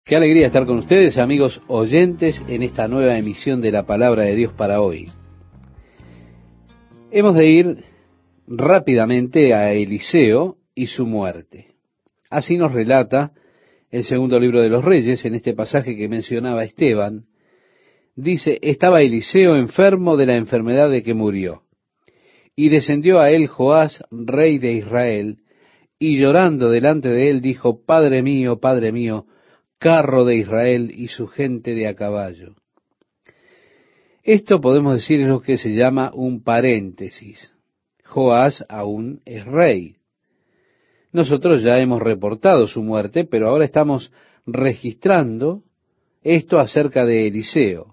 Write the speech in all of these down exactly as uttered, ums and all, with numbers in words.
Qué alegría estar con ustedes, amigos oyentes, en esta nueva emisión de la Palabra de Dios para hoy. Hemos de ir rápidamente a Eliseo y su muerte. Así nos relata el segundo libro de los Reyes, en este pasaje que mencionaba Esteban. Dice, estaba Eliseo enfermo de la enfermedad de que murió. Y descendió a él Joás, rey de Israel, y llorando delante de él dijo, Padre mío, Padre mío, carro de Israel y su gente de a caballo. Esto podemos decir es lo que se llama un paréntesis. Joás aún es rey. Nosotros ya hemos reportado su muerte, pero ahora estamos registrando esto acerca de Eliseo.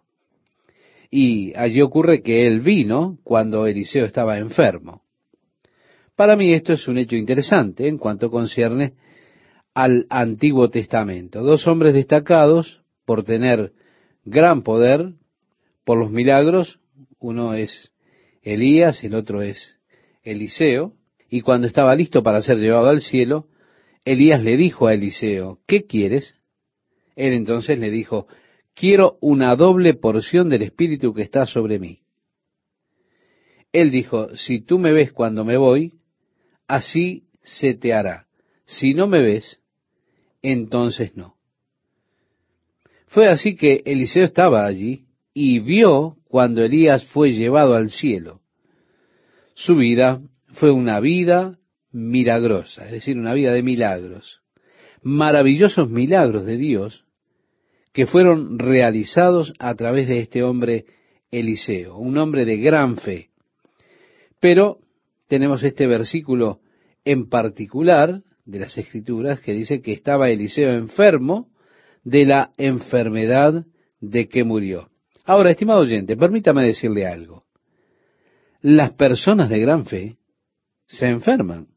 Y allí ocurre que él vino cuando Eliseo estaba enfermo. Para mí esto es un hecho interesante en cuanto concierne al Antiguo Testamento. Dos hombres destacados por tener gran poder por los milagros. Uno es Elías, el otro es Eliseo. Y cuando estaba listo para ser llevado al cielo, Elías le dijo a Eliseo, ¿qué quieres? Él entonces le dijo, quiero una doble porción del Espíritu que está sobre mí. Él dijo, si tú me ves cuando me voy, así se te hará. Si no me ves, entonces no. Fue así que Eliseo estaba allí y vio cuando Elías fue llevado al cielo. Su vida fue una vida milagrosa, es decir, una vida de milagros. Maravillosos milagros de Dios que fueron realizados a través de este hombre Eliseo, un hombre de gran fe. Pero tenemos este versículo en particular de las Escrituras que dice que estaba Eliseo enfermo de la enfermedad de que murió. Ahora, estimado oyente, permítame decirle algo. Las personas de gran fe se enferman.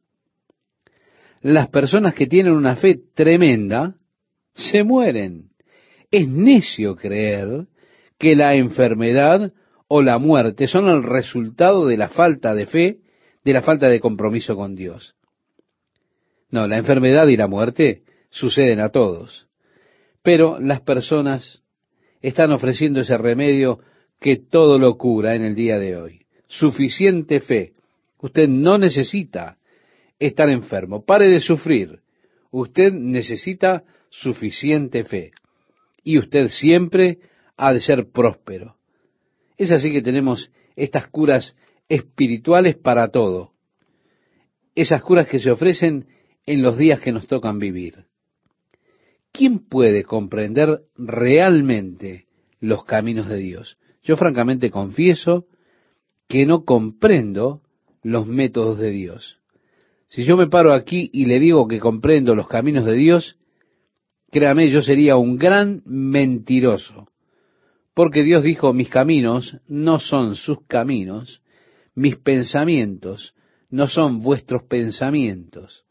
Las personas que tienen una fe tremenda se mueren. Es necio creer que la enfermedad o la muerte son el resultado de la falta de fe, de la falta de compromiso con Dios. No, la enfermedad y la muerte suceden a todos. Pero las personas están ofreciendo ese remedio que todo lo cura en el día de hoy. Suficiente fe. Usted no necesita estar enfermo. Pare de sufrir. Usted necesita suficiente fe. Y usted siempre ha de ser próspero. Es así que tenemos estas curas espirituales para todo. Esas curas que se ofrecen en los días que nos tocan vivir. ¿Quién puede comprender realmente los caminos de Dios? Yo francamente confieso que no comprendo los métodos de Dios. Si yo me paro aquí y le digo que comprendo los caminos de Dios, créame, yo sería un gran mentiroso. Porque Dios dijo, mis caminos no son sus caminos, mis pensamientos no son vuestros pensamientos.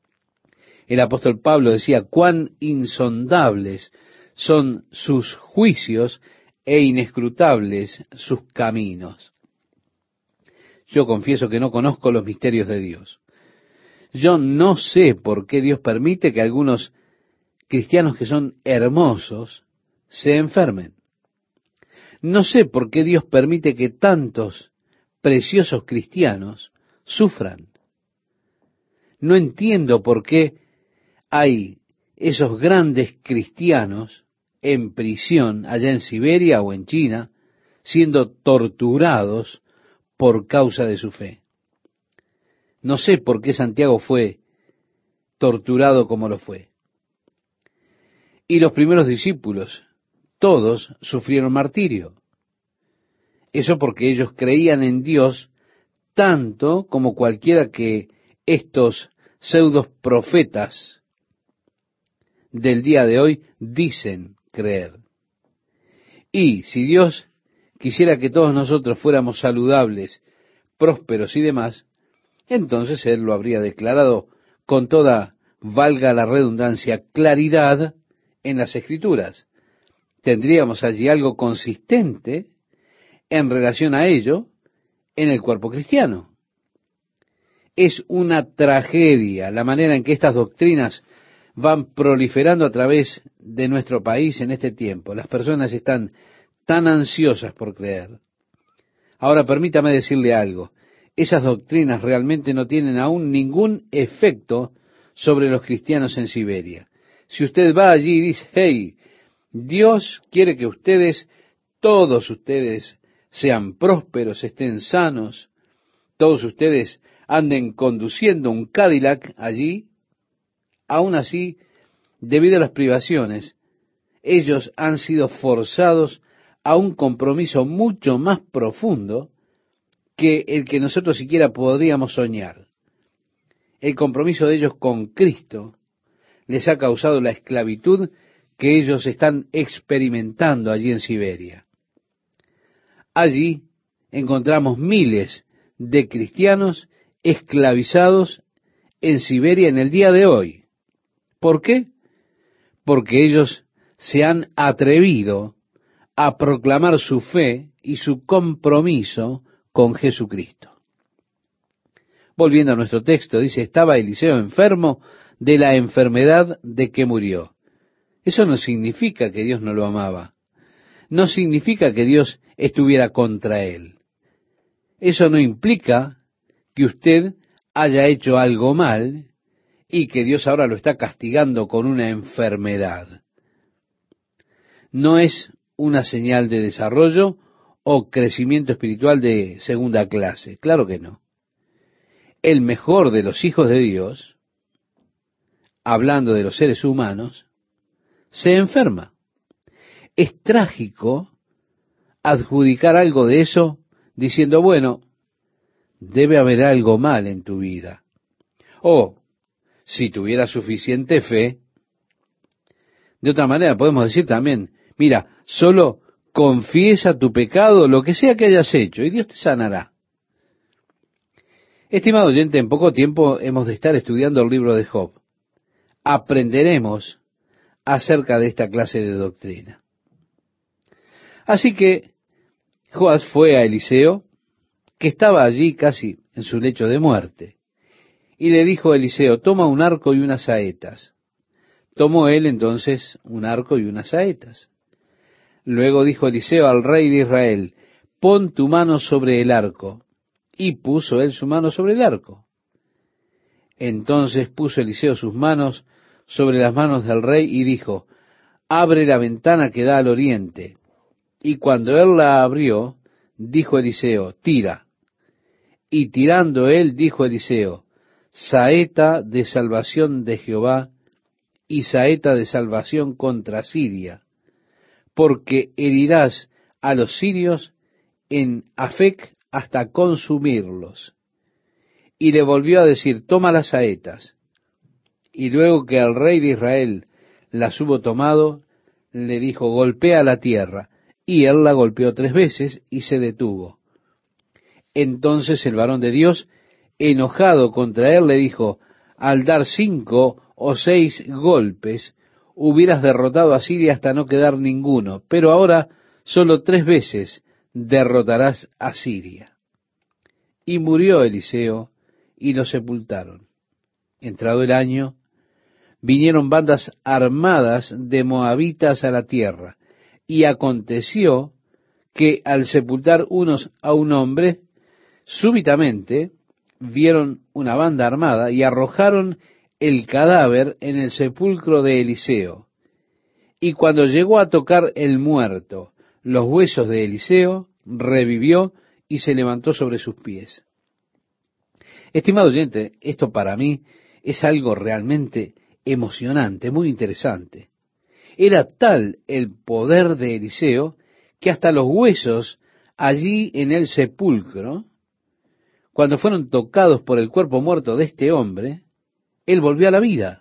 El apóstol Pablo decía, cuán insondables son sus juicios e inescrutables sus caminos. Yo confieso que no conozco los misterios de Dios. Yo no sé por qué Dios permite que algunos cristianos que son hermosos se enfermen. No sé por qué Dios permite que tantos preciosos cristianos sufran. No entiendo por qué hay esos grandes cristianos en prisión allá en Siberia o en China, siendo torturados por causa de su fe. No sé por qué Santiago fue torturado como lo fue. Y los primeros discípulos, todos sufrieron martirio. Eso porque ellos creían en Dios tanto como cualquiera que estos pseudos profetas del día de hoy dicen creer. Y si Dios quisiera que todos nosotros fuéramos saludables, prósperos y demás, entonces Él lo habría declarado con toda, valga la redundancia, claridad en las Escrituras. Tendríamos allí algo consistente en relación a ello en el cuerpo cristiano. Es una tragedia la manera en que estas doctrinas van proliferando a través de nuestro país en este tiempo. Las personas están tan ansiosas por creer. Ahora permítame decirle algo. Esas doctrinas realmente no tienen aún ningún efecto sobre los cristianos en Siberia. Si usted va allí y dice, hey, Dios quiere que ustedes, todos ustedes, sean prósperos, estén sanos, todos ustedes anden conduciendo un Cadillac allí, aún así, debido a las privaciones, ellos han sido forzados a un compromiso mucho más profundo que el que nosotros siquiera podríamos soñar. El compromiso de ellos con Cristo les ha causado la esclavitud que ellos están experimentando allí en Siberia. Allí encontramos miles de cristianos esclavizados en Siberia en el día de hoy. ¿Por qué? Porque ellos se han atrevido a proclamar su fe y su compromiso con Jesucristo. Volviendo a nuestro texto, dice, estaba Eliseo enfermo de la enfermedad de que murió. Eso no significa que Dios no lo amaba. No significa que Dios estuviera contra él. Eso no implica que usted haya hecho algo mal y que Dios ahora lo está castigando con una enfermedad. No es una señal de desarrollo o crecimiento espiritual de segunda clase. Claro que no. El mejor de los hijos de Dios, hablando de los seres humanos, se enferma. Es trágico adjudicar algo de eso diciendo, bueno, debe haber algo mal en tu vida. O, si tuviera suficiente fe, de otra manera podemos decir también, mira, solo confiesa tu pecado, lo que sea que hayas hecho, y Dios te sanará. Estimado oyente, en poco tiempo hemos de estar estudiando el libro de Job. Aprenderemos acerca de esta clase de doctrina. Así que Joás fue a Eliseo, que estaba allí casi en su lecho de muerte, y le dijo a Eliseo, toma un arco y unas saetas. Tomó él entonces un arco y unas saetas. Luego dijo Eliseo al rey de Israel, pon tu mano sobre el arco. Y puso él su mano sobre el arco. Entonces puso Eliseo sus manos sobre las manos del rey y dijo, abre la ventana que da al oriente. Y cuando él la abrió, dijo Eliseo, tira. Y tirando él, dijo Eliseo, saeta de salvación de Jehová y saeta de salvación contra Siria, porque herirás a los sirios en Afec hasta consumirlos. Y le volvió a decir, toma las saetas. Y luego que el rey de Israel las hubo tomado, le dijo, golpea la tierra. Y él la golpeó tres veces y se detuvo. Entonces el varón de Dios, enojado contra él, le dijo, al dar cinco o seis golpes, hubieras derrotado a Siria hasta no quedar ninguno, pero ahora solo tres veces derrotarás a Siria. Y murió Eliseo, y lo sepultaron. Entrado el año, vinieron bandas armadas de moabitas a la tierra, y aconteció que al sepultar unos a un hombre, súbitamente vieron una banda armada y arrojaron el cadáver en el sepulcro de Eliseo. Y cuando llegó a tocar el muerto los huesos de Eliseo, revivió y se levantó sobre sus pies. Estimado oyente, esto para mí es algo realmente emocionante, muy interesante. Era tal el poder de Eliseo que hasta los huesos allí en el sepulcro, cuando fueron tocados por el cuerpo muerto de este hombre, él volvió a la vida.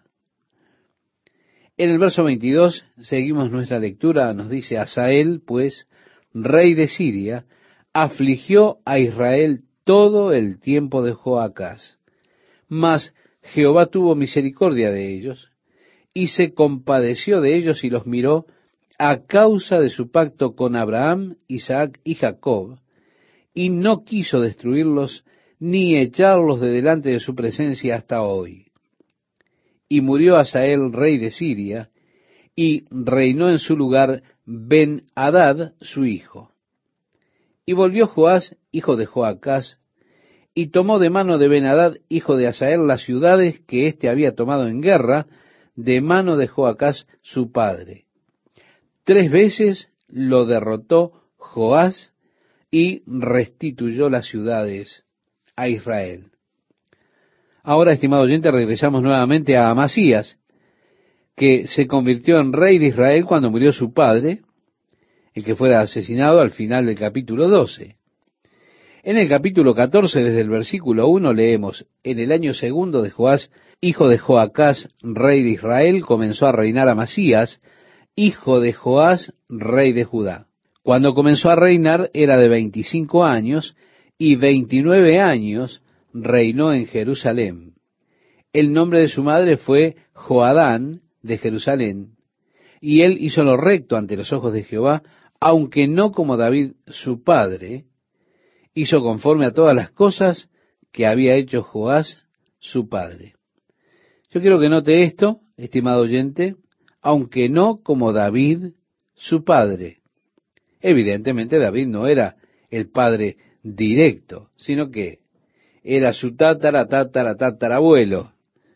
En el verso veintidós, seguimos nuestra lectura, nos dice, Hazael, pues, rey de Siria, afligió a Israel todo el tiempo de Joacás. Mas Jehová tuvo misericordia de ellos, y se compadeció de ellos y los miró a causa de su pacto con Abraham, Isaac y Jacob, y no quiso destruirlos ni echarlos de delante de su presencia hasta hoy. Y murió Hazael, rey de Siria, y reinó en su lugar Ben-Hadad, su hijo. Y volvió Joás, hijo de Joacás, y tomó de mano de Ben-Hadad, hijo de Hazael, las ciudades que éste había tomado en guerra, de mano de Joacás, su padre. Tres veces lo derrotó Joás y restituyó las ciudades a Israel. Ahora, estimado oyente, regresamos nuevamente a Amasías, que se convirtió en rey de Israel cuando murió su padre, el que fuera asesinado al final del capítulo doce. En el capítulo catorce, desde el versículo uno, leemos: en el año segundo de Joás, hijo de Joacás, rey de Israel, comenzó a reinar Amasías, hijo de Joás, rey de Judá. Cuando comenzó a reinar era de veinticinco años, y veintinueve años reinó en Jerusalén. El nombre de su madre fue Joadán, de Jerusalén, y él hizo lo recto ante los ojos de Jehová, aunque no como David su padre, hizo conforme a todas las cosas que había hecho Joás su padre. Yo quiero que note esto, estimado oyente, aunque no como David su padre. Evidentemente David no era el padre directo, sino que era su tatara, tatara, tatarabuelo.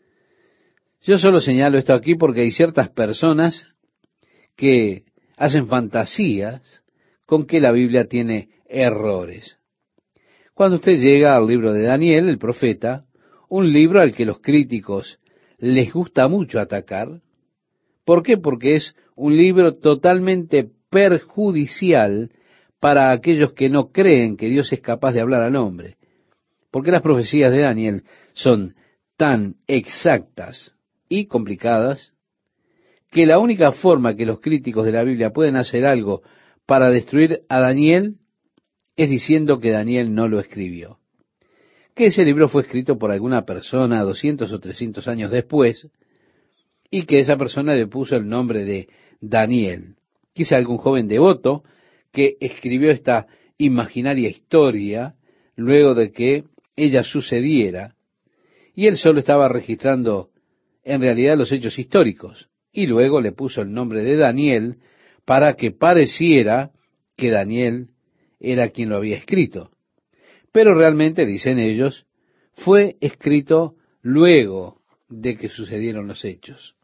Yo solo señalo esto aquí porque hay ciertas personas que hacen fantasías con que la Biblia tiene errores. Cuando usted llega al libro de Daniel, el profeta, un libro al que los críticos les gusta mucho atacar. ¿Por qué? Porque es un libro totalmente perjudicial para aquellos que no creen que Dios es capaz de hablar al hombre. Porque las profecías de Daniel son tan exactas y complicadas que la única forma que los críticos de la Biblia pueden hacer algo para destruir a Daniel es diciendo que Daniel no lo escribió. Que ese libro fue escrito por alguna persona doscientos o trescientos años después y que esa persona le puso el nombre de Daniel. Quizá algún joven devoto que escribió esta imaginaria historia luego de que ella sucediera, y él solo estaba registrando en realidad los hechos históricos, y luego le puso el nombre de Daniel para que pareciera que Daniel era quien lo había escrito. Pero realmente, dicen ellos, fue escrito luego de que sucedieron los hechos.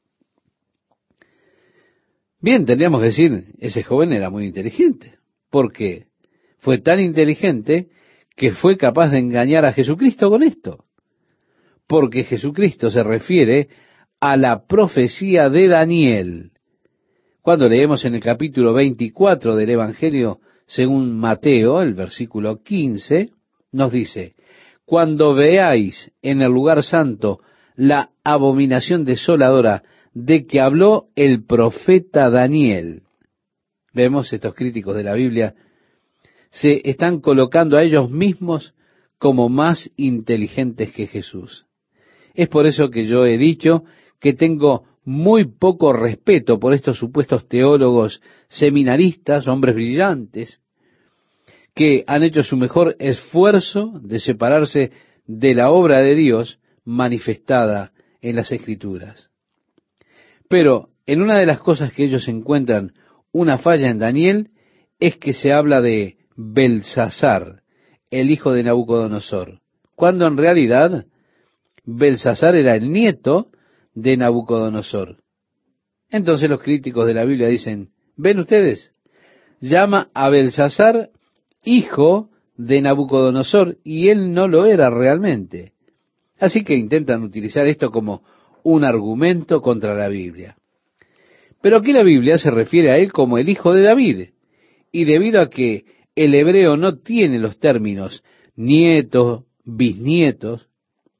Bien, tendríamos que decir, ese joven era muy inteligente, porque fue tan inteligente que fue capaz de engañar a Jesucristo con esto, porque Jesucristo se refiere a la profecía de Daniel. Cuando leemos en el capítulo veinticuatro del Evangelio según Mateo, el versículo quince, nos dice: cuando veáis en el lugar santo la abominación desoladora de que habló el profeta Daniel. Vemos, estos críticos de la Biblia se están colocando a ellos mismos como más inteligentes que Jesús. Es por eso que yo he dicho que tengo muy poco respeto por estos supuestos teólogos seminaristas, hombres brillantes, que han hecho su mejor esfuerzo de separarse de la obra de Dios manifestada en las Escrituras. Pero en una de las cosas que ellos encuentran una falla en Daniel es que se habla de Belsasar, el hijo de Nabucodonosor, cuando en realidad Belsasar era el nieto de Nabucodonosor. Entonces los críticos de la Biblia dicen: ¿ven ustedes? Llama a Belsasar hijo de Nabucodonosor, y él no lo era realmente. Así que intentan utilizar esto como un argumento contra la Biblia. Pero aquí la Biblia se refiere a él como el hijo de David, y debido a que el hebreo no tiene los términos nietos, bisnietos,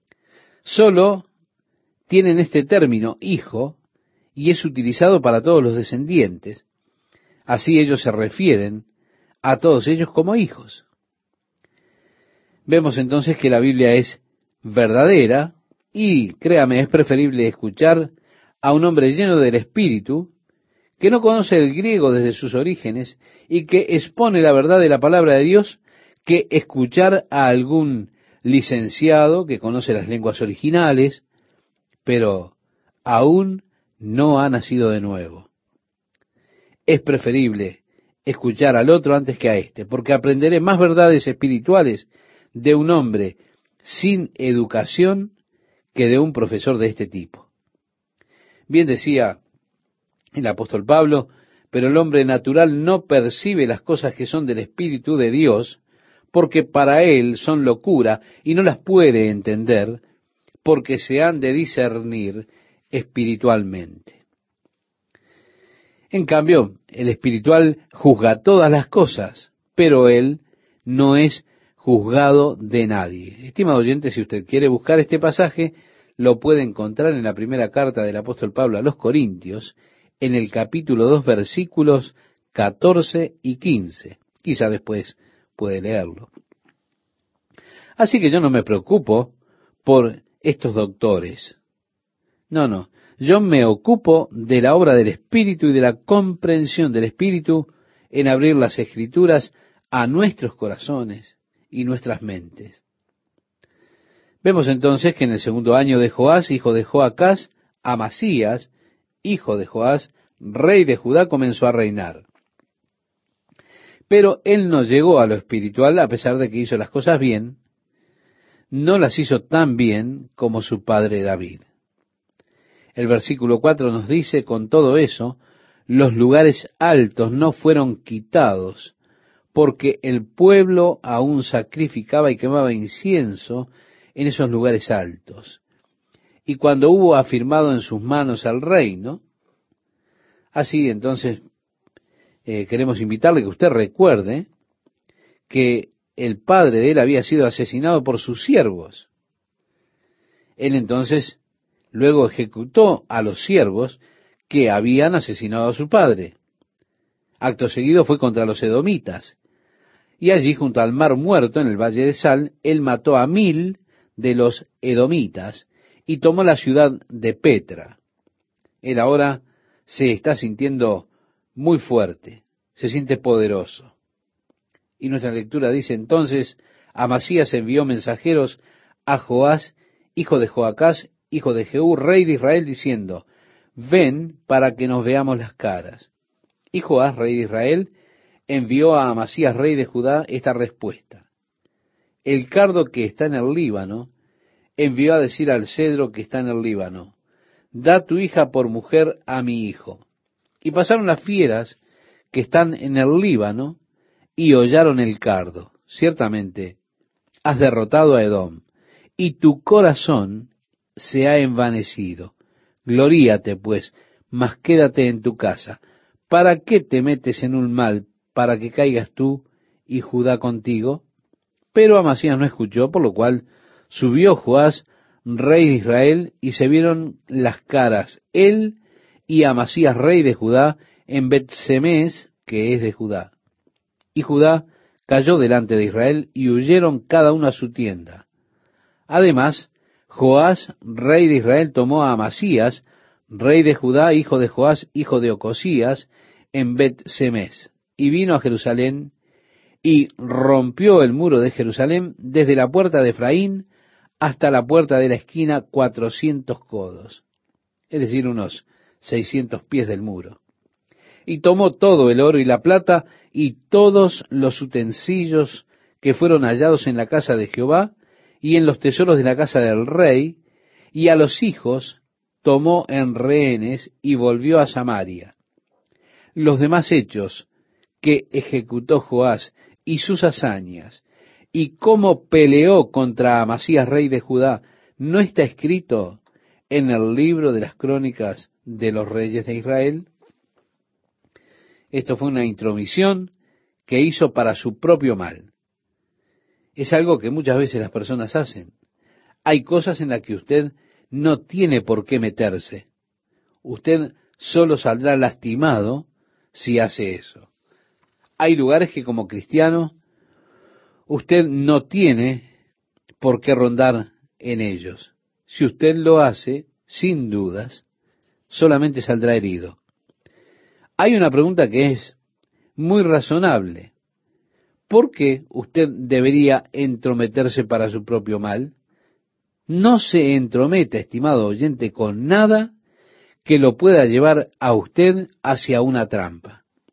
solo tienen este término hijo, y es utilizado para todos los descendientes. Así ellos se refieren a todos ellos como hijos. Vemos entonces que la Biblia es verdadera, y créame, es preferible escuchar a un hombre lleno del Espíritu, que no conoce el griego desde sus orígenes y que expone la verdad de la palabra de Dios, que escuchar a algún licenciado que conoce las lenguas originales, pero aún no ha nacido de nuevo. es preferible escuchar al otro antes que a éste, porque aprenderé más verdades espirituales de un hombre sin educación que de un profesor de este tipo. Bien decía el apóstol Pablo, pero el hombre natural no percibe las cosas que son del Espíritu de Dios, porque para él son locura y no las puede entender, porque se han de discernir espiritualmente. En cambio, el espiritual juzga todas las cosas, pero él no es juzgado de nadie. Estimado oyente, si usted quiere buscar este pasaje, lo puede encontrar en la primera carta del apóstol Pablo a los Corintios, en el capítulo dos, versículos catorce y quince. Quizá después puede leerlo. Así que yo no me preocupo por estos doctores. No, no. Yo me ocupo de la obra del Espíritu y de la comprensión del Espíritu en abrir las Escrituras a nuestros corazones y nuestras mentes. Vemos entonces que en el segundo año de Joás, hijo de Joacás, Amasías, hijo de Joás, rey de Judá, comenzó a reinar. Pero él no llegó a lo espiritual, a pesar de que hizo las cosas bien, no las hizo tan bien como su padre David. El versículo cuatro nos dice, con todo eso, los lugares altos no fueron quitados, porque el pueblo aún sacrificaba y quemaba incienso en esos lugares altos. Y cuando hubo afirmado en sus manos el reino, así entonces eh, queremos invitarle que usted recuerde que el padre de él había sido asesinado por sus siervos. Él entonces luego ejecutó a los siervos que habían asesinado a su padre. Acto seguido fue contra los edomitas. Y allí, junto al mar muerto, en el valle de Sal, él mató a mil de los edomitas y tomó la ciudad de Petra. Él ahora se está sintiendo muy fuerte, se siente poderoso. Y nuestra lectura dice entonces, Amasías envió mensajeros a Joás, hijo de Joacás, hijo de Jehú, rey de Israel, diciendo, ven para que nos veamos las caras. Y Joás, rey de Israel, envió a Amasías, rey de Judá, esta respuesta. El cardo que está en el Líbano envió a decir al cedro que está en el Líbano, da tu hija por mujer a mi hijo. Y pasaron las fieras que están en el Líbano y hollaron el cardo. Ciertamente, has derrotado a Edom, y tu corazón se ha envanecido. Gloríate, pues, mas quédate en tu casa. ¿Para qué te metes en un mal, para que caigas tú y Judá contigo? Pero Amasías no escuchó, por lo cual subió Joás, rey de Israel, y se vieron las caras, él y Amasías, rey de Judá, en Bet-Semés, que es de Judá. Y Judá cayó delante de Israel, y huyeron cada uno a su tienda. Además, Joás, rey de Israel, tomó a Amasías, rey de Judá, hijo de Joás, hijo de Ocosías, en Bet-Semés, y vino a Jerusalén, y rompió el muro de Jerusalén desde la puerta de Efraín hasta la puerta de la esquina, cuatrocientos codos, es decir, unos seiscientos pies del muro. Y tomó todo el oro y la plata y todos los utensilios que fueron hallados en la casa de Jehová y en los tesoros de la casa del rey, y a los hijos tomó en rehenes y volvió a Samaria. Los demás hechos que ejecutó Joás y sus hazañas, y cómo peleó contra Amasías, rey de Judá, ¿no está escrito en el libro de las crónicas de los reyes de Israel? Esto fue una intromisión que hizo para su propio mal. Es algo que muchas veces las personas hacen. Hay cosas en las que usted no tiene por qué meterse. Usted solo saldrá lastimado si hace eso. Hay lugares que como cristiano usted no tiene por qué rondar en ellos. Si usted lo hace, sin dudas, solamente saldrá herido. Hay una pregunta que es muy razonable. ¿Por qué usted debería entrometerse para su propio mal? No se entrometa, estimado oyente, con nada que lo pueda llevar a usted hacia una trampa.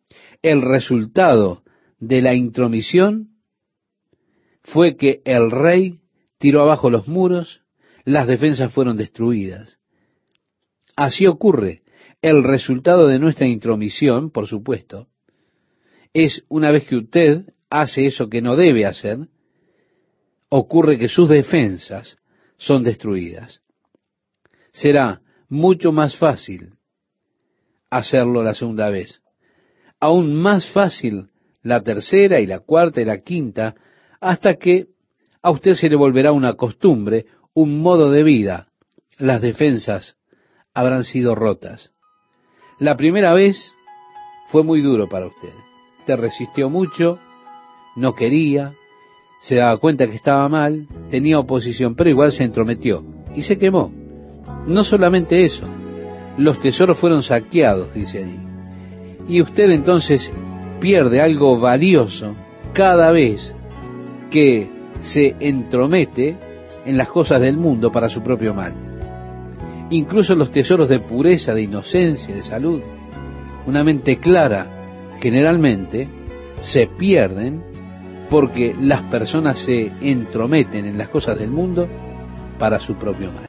el resultado de la intromisión fue que el rey tiró abajo los muros, las defensas fueron destruidas. Así ocurre. El resultado de nuestra intromisión, por supuesto, es una vez que usted hace eso que no debe hacer, ocurre que sus defensas son destruidas. Será mucho más fácil hacerlo la segunda vez. Aún más fácil la tercera y la cuarta y la quinta, hasta que a usted se le volverá una costumbre, un modo de vida. Las defensas habrán sido rotas. La primera vez fue muy duro para usted. Te resistió mucho, no quería, se daba cuenta que estaba mal, tenía oposición, pero igual se entrometió y se quemó. No solamente eso, los tesoros fueron saqueados, dice allí. Y usted entonces pierde algo valioso cada vez que se entromete en las cosas del mundo para su propio mal. Incluso los tesoros de pureza, de inocencia, de salud, una mente clara, generalmente se pierden porque las personas se entrometen en las cosas del mundo para su propio mal.